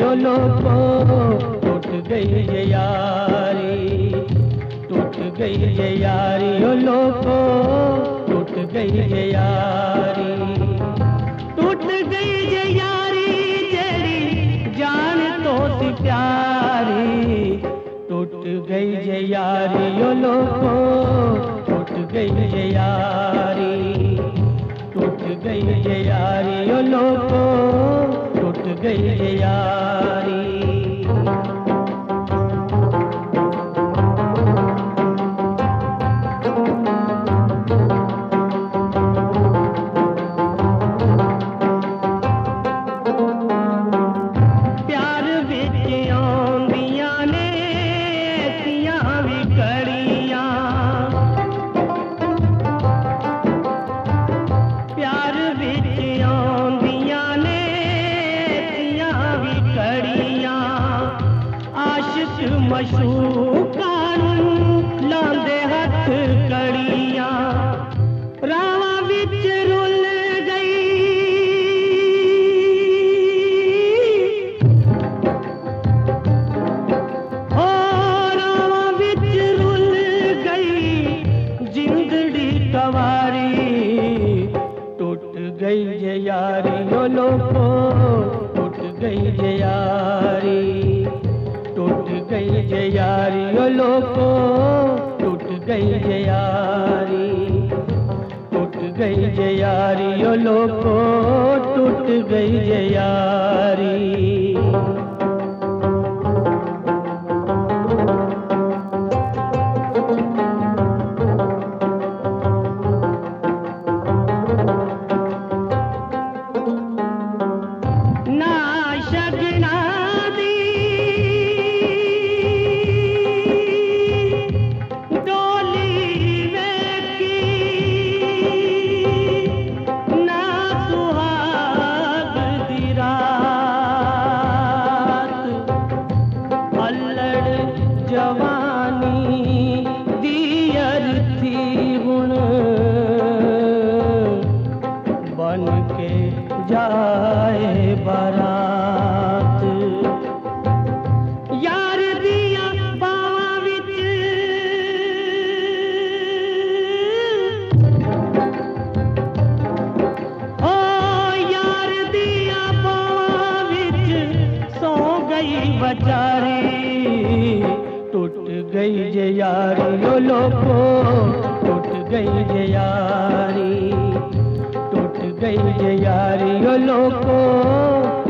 ओ लोगों टूट गई ये यारी, टूट गई ये यारी ओ लोगों टूट गई ये यारी, टूट गई ये यारी जेरी जान तो सी प्यारी, टूट गई ये यारी ओ लोगों टूट गई ये यारी, टूट गई ये यारी ओ लोगों टूट गई ये यारी। मशूकान लांदे हथ कड़ियां रावा विच रुल गई, ओ रावा विच रुल गई जिंदड़ी कवारी, टूट गई ये यारी ओ लोगों टूट गई ये यारी, टूट गई ये यारी ओ लोगों टूट गई ये यारी, टूट गई ये यारी ओ लोगों टूट गई ये यारी। जवानी दियर थी हुण बन के जाए बारात, यार दिया बावां विच ओ यार दिया बावां विच सौ गई बचारी, टूट गई ये यारी ओ लोगों टूट गई ये यारी, टूट गई ये यारी ओ लोगों